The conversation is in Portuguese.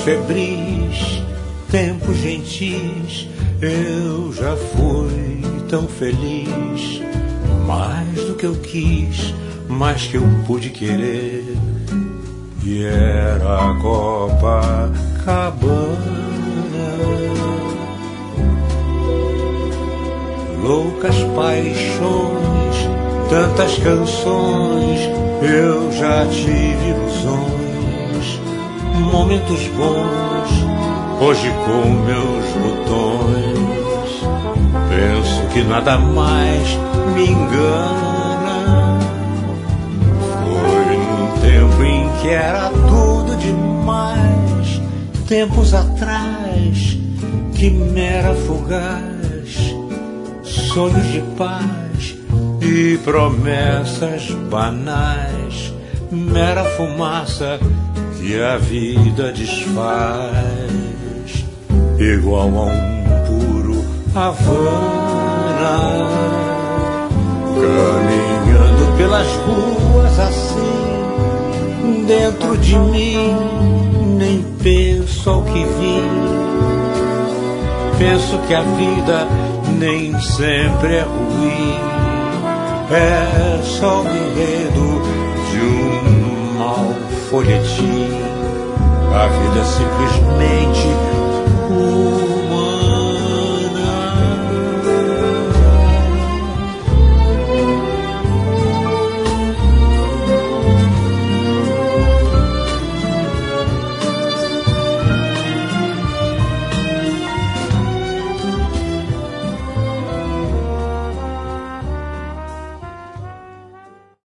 febris, tempos gentis, eu já fui tão feliz. Mais do que eu quis, mais que eu pude querer. E era a Copacabana. Loucas paixões, tantas canções, eu já tive ilusões. Momentos bons, hoje com meus botões. Penso que nada mais me engana. Foi num tempo em que era tudo demais. Tempos atrás, quimera fugaz, sonhos de paz e promessas banais. Mera fumaça que a vida desfaz, igual a um puro Havana. Caminhando pelas ruas assim, dentro de mim, nem penso ao que vim. Penso que a vida nem sempre é ruim, é só o enredo de um mau folhetim. A vida é simplesmente